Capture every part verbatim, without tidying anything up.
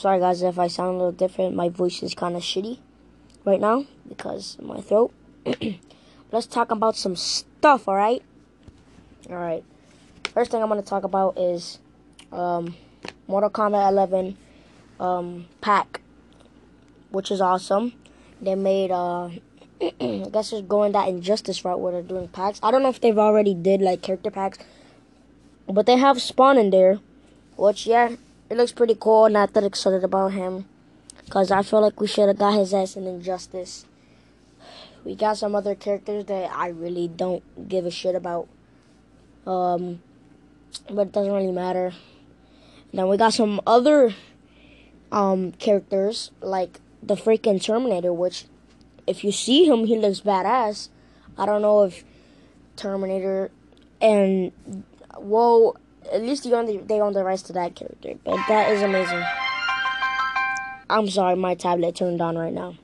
sorry guys if I sound a little different. My voice is kind of shitty right now because of my throat. Let's talk about some stuff, alright? Alright. First thing I'm going to talk about is um, Mortal Kombat eleven um, pack, which is awesome. They made, uh, I guess they're going that Injustice route where they're doing packs. I don't know if they've already did, like, character packs, but they have Spawn in there, which, yeah, it looks pretty cool. Not that excited about him, because I feel like we should have got his ass in Injustice. We got some other characters that I really don't give a shit about, um, but it doesn't really matter. Then we got some other um, characters, like the freaking Terminator, which, if you see him, he looks badass. I don't know if Terminator and, well, at least they own the, they own the rights to that character, but that is amazing. I'm sorry, my tablet turned on right now.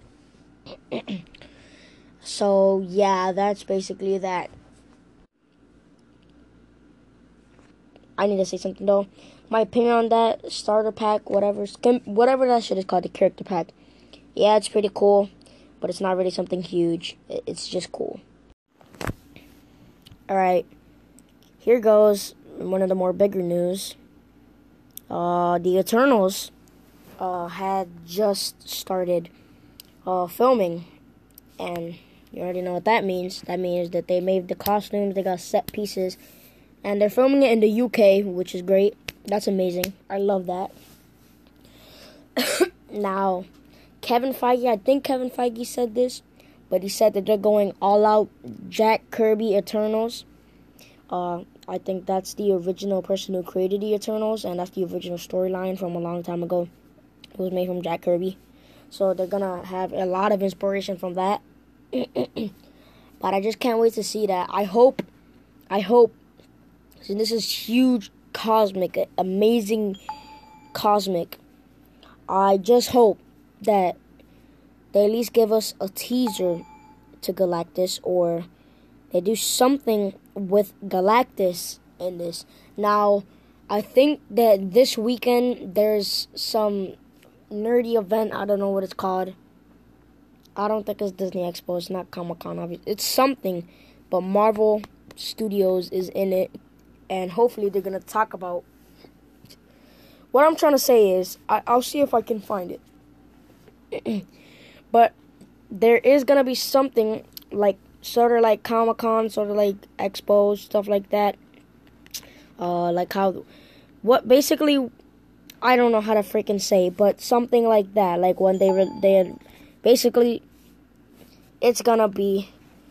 So, yeah, that's basically that. I need to say something, though. My opinion on that starter pack, whatever, whatever that shit is called, the character pack. Yeah, it's pretty cool, but it's not really something huge. It's just cool. Alright, here goes one of the more bigger news. Uh, the Eternals uh, had just started uh, filming, and you already know what that means. That means that they made the costumes, they got set pieces, and they're filming it in the U K, which is great. That's amazing. I love that. Now, Kevin Feige, I think Kevin Feige said this, but he said that they're going all out Jack Kirby Eternals. Uh, I think that's the original person who created the Eternals, and that's the original storyline from a long time ago. It was made from Jack Kirby. So they're going to have a lot of inspiration from that. But I just can't wait to see that. I hope, I hope, see, this is huge, cosmic, amazing, cosmic. I just hope that they at least give us a teaser to Galactus, or they do something with Galactus in this. Now, I think that this weekend there's some nerdy event. I don't know what it's called. I don't think it's Disney Expo. It's not Comic-Con, obviously. It's something, but Marvel Studios is in it, and hopefully they're going to talk about... What I'm trying to say is, I, I'll see if I can find it. But there is going to be something like, sort of like Comic-Con, sort of like Expo, stuff like that. Uh, like how, what, basically, I don't know how to freaking say, but something like that. Like when they, re- they, basically, it's gonna be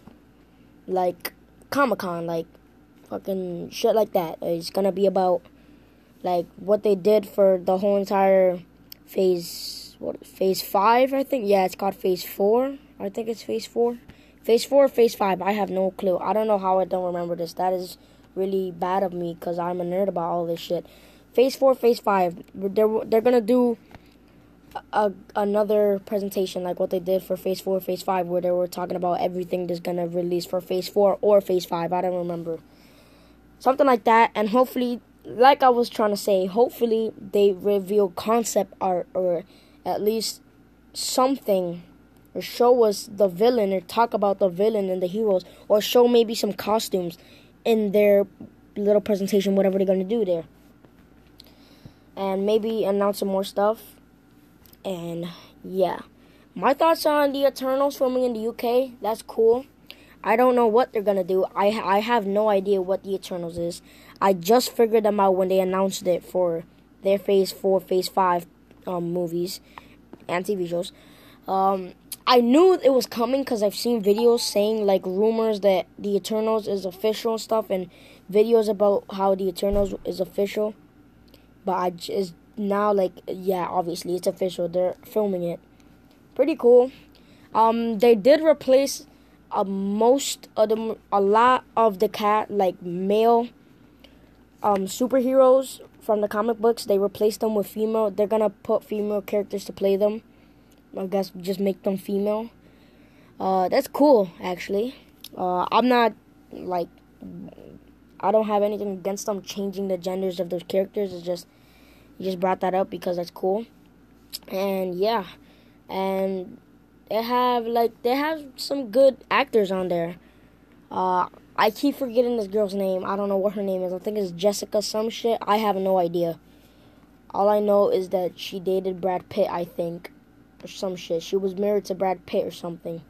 like Comic-Con, like fucking shit like that. It's gonna be about, like, what they did for the whole entire phase, what, phase five, I think? Yeah, it's called phase four. I think it's phase four. Phase four, phase five, I have no clue. I don't know how I don't remember this. That is really bad of me, because I'm a nerd about all this shit. Phase four, phase five, they're, they're going to do a, another presentation like what they did for phase four, phase five, where they were talking about everything that's going to release for phase four or phase five. I don't remember. Something like that, and hopefully, like I was trying to say, hopefully they reveal concept art, or at least something, or show us the villain, or talk about the villain and the heroes, or show maybe some costumes in their little presentation, whatever they're going to do there. And maybe announce some more stuff. And, yeah. My thoughts on the Eternals filming in the U K, that's cool. I don't know what they're going to do. I, I have no idea what the Eternals is. I just figured them out when they announced it for their Phase four, Phase five um, movies and T V shows. Um... I knew it was coming because I've seen videos saying, like, rumors that the Eternals is official and stuff, and videos about how the Eternals is official. But I just now, like, yeah, obviously it's official. They're filming it. Pretty cool. Um, they did replace uh, most of the, a lot of the cat, like, male um, superheroes from the comic books. They replaced them with female. They're gonna put female characters to play them. I guess just make them female. Uh, that's cool, actually. Uh, I'm not, like, I don't have anything against them changing the genders of those characters. It's just, you just brought that up because that's cool. And yeah, and they have like they have some good actors on there. Uh, I keep forgetting this girl's name. I don't know what her name is. I think it's Jessica some shit. I have no idea. All I know is that she dated Brad Pitt, I think, or some shit. She was married to Brad Pitt or something.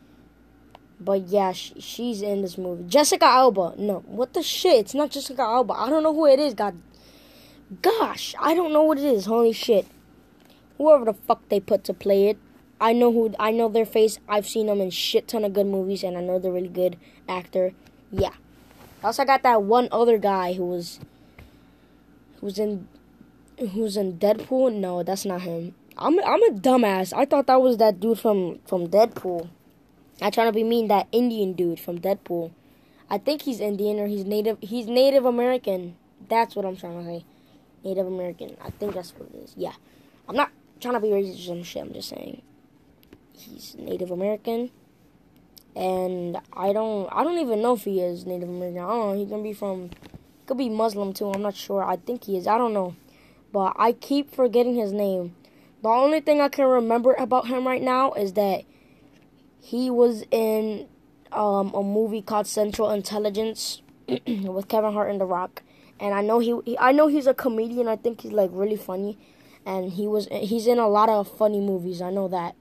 But yeah, she, she's in this movie. Jessica Alba. No, what the shit? It's not Jessica Alba. I don't know who it is. God, gosh, I don't know what it is. Holy shit. Whoever the fuck they put to play it. I know who. I know their face. I've seen them in shit ton of good movies, and I know they're really good actor. Yeah. Also, got that one other guy who was, who was in, who's in Deadpool. No, that's not him. I'm I'm a dumbass. I thought that was that dude from from Deadpool. I trying to be mean, that Indian dude from Deadpool. I think he's Indian or he's Native. He's Native American. That's what I'm trying to say. Native American. I think that's what it is. Yeah. I'm not trying to be racist or some shit. I'm just saying he's Native American. And I don't I don't even know if he is Native American. I don't know. He can be from, he could be Muslim too. I'm not sure. I think he is. I don't know. But I keep forgetting his name. The only thing I can remember about him right now is that he was in um, a movie called Central Intelligence with Kevin Hart and The Rock. And I know he, he I know he's a comedian. I think he's like really funny. And he was he's in a lot of funny movies. I know that.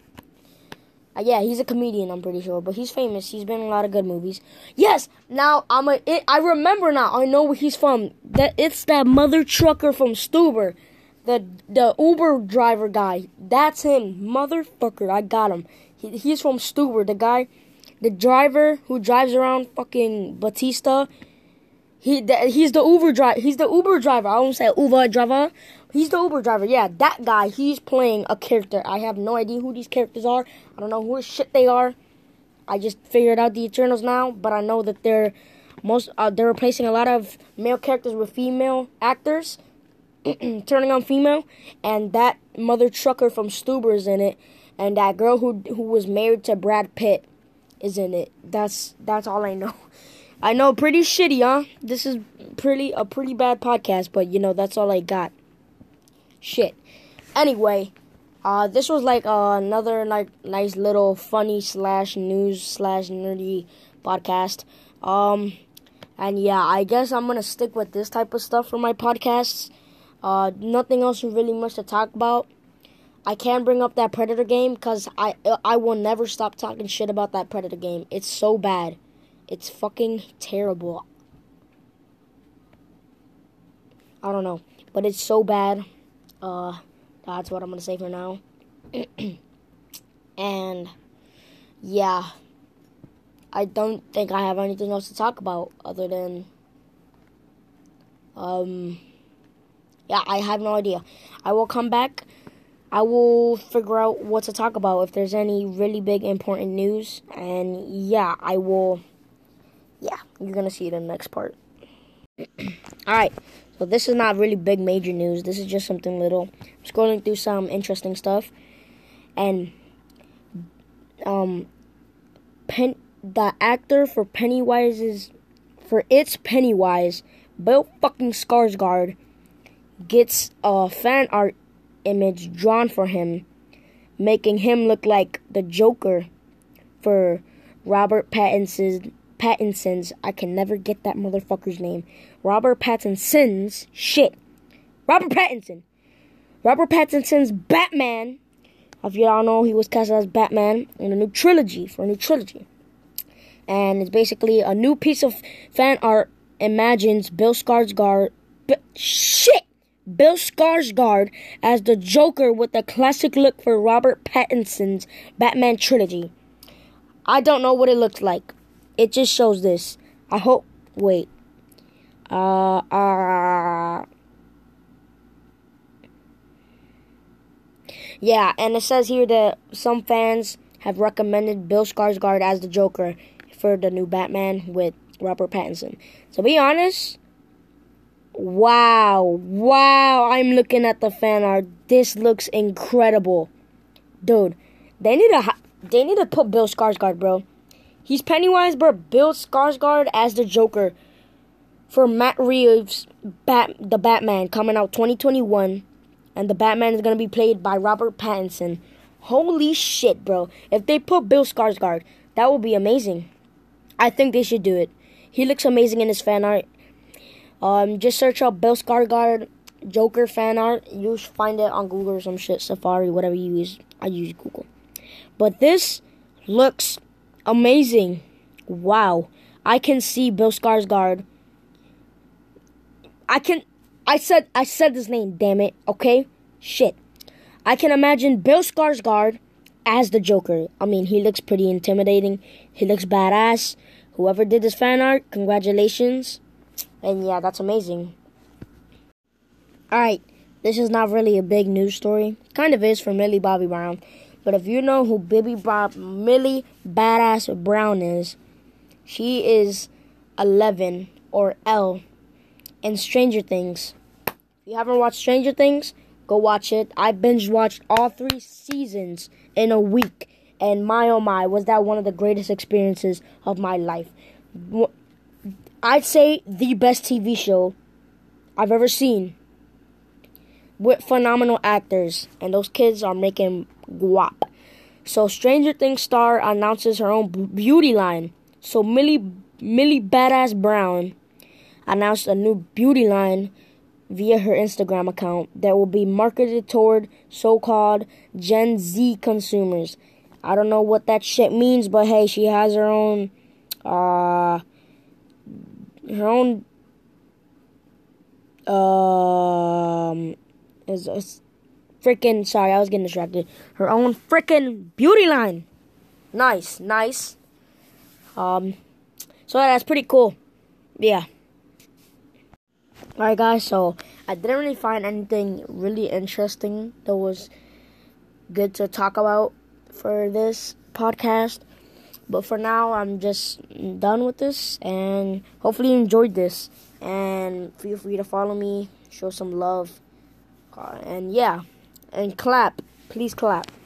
Uh, yeah, he's a comedian, I'm pretty sure, but he's famous. He's been in a lot of good movies. Yes, now I'm a. It, I remember now. I know where he's from. That it's that mother trucker from Stuber, the the Uber driver guy. That's him, motherfucker. I got him. He, he's from Stuber. The guy, the driver who drives around fucking Batista. He the, he's the Uber driver. He's the Uber driver. I won't say Uber driver. He's the Uber driver. Yeah, that guy. He's playing a character. I have no idea who these characters are. I don't know who shit they are. I just figured out the Eternals now, but I know that they're most uh, they're replacing a lot of male characters with female actors, turning on female, and that mother trucker from Stuber is in it, and that girl who who was married to Brad Pitt is in it. That's that's all I know. I know, pretty shitty, huh? This is pretty a pretty bad podcast, but you know that's all I got. Shit. Anyway, uh, this was like uh, another like nice little funny slash news slash nerdy podcast. Um, and yeah, I guess I'm gonna stick with this type of stuff for my podcasts. Uh, nothing else really much to talk about. I can bring up that Predator game because I I will never stop talking shit about that Predator game. It's so bad. It's fucking terrible. I don't know, but it's so bad. Uh, that's what I'm gonna say for now. And yeah, I don't think I have anything else to talk about other than um, yeah, I have no idea. I will come back. I will figure out what to talk about if there's any really big important news, and yeah, I will. Yeah, you're gonna see it in the next part. All right. So this is not really big major news. This is just something little. I'm scrolling through some interesting stuff. And um Pen the actor for Pennywise's for It's Pennywise, Bill fucking Skarsgård, gets a fan art image drawn for him, making him look like the Joker for Robert Pattinson's Pattinson's, I can never get that motherfucker's name. Robert Pattinson's, shit. Robert Pattinson. Robert Pattinson's Batman. If y'all know, he was cast as Batman in a new trilogy, for a new trilogy. And it's basically a new piece of fan art imagines Bill Skarsgård, B- shit! Bill Skarsgård as the Joker with the classic look for Robert Pattinson's Batman trilogy. I don't know what it looks like. It just shows this. I hope. Wait. Uh. Uh. Yeah, and it says here that some fans have recommended Bill Skarsgård as the Joker for the new Batman with Robert Pattinson. To be honest, wow, wow! I'm looking at the fan art. This looks incredible, dude. They need to. They need to put Bill Skarsgård, bro. He's Pennywise, but Bill Skarsgård as the Joker for Matt Reeves' Bat, The Batman, coming out twenty twenty-one. and the Batman is gonna be played by Robert Pattinson. Holy shit, bro! If they put Bill Skarsgård, that would be amazing. I think they should do it. He looks amazing in his fan art. Um, just search up Bill Skarsgård Joker fan art. You should find it on Google or some shit, Safari, whatever you use. I use Google. But this looks amazing. Wow. I can see Bill Skarsgård. I can I said I said his name, damn it. Okay? Shit. I can imagine Bill Skarsgård as the Joker. I mean, he looks pretty intimidating. He looks badass. Whoever did this fan art, congratulations. And yeah, that's amazing. Alright, this is not really a big news story. Kind of is for Millie Bobby Brown. But if you know who Billy Bob, Millie Badass Brown is, she is Eleven, or Elle, in Stranger Things. If you haven't watched Stranger Things, go watch it. I binge watched all three seasons in a week. And my oh my, was that one of the greatest experiences of my life. I'd say the best T V show I've ever seen. With phenomenal actors. And those kids are making guap. So Stranger Things star announces her own beauty line. So Millie, Millie Badass Brown announced a new beauty line via her Instagram account that will be marketed toward so-called Gen Z consumers. I don't know what that shit means, but hey, she has her own, uh, her own, um, is a freaking, sorry, I was getting distracted. Her own freaking beauty line. Nice, nice. Um, so that's pretty cool. Yeah. Alright, guys, so I didn't really find anything really interesting that was good to talk about for this podcast. But for now, I'm just done with this, and hopefully you enjoyed this. And feel free to follow me, show some love, uh, and yeah, and clap. Please clap.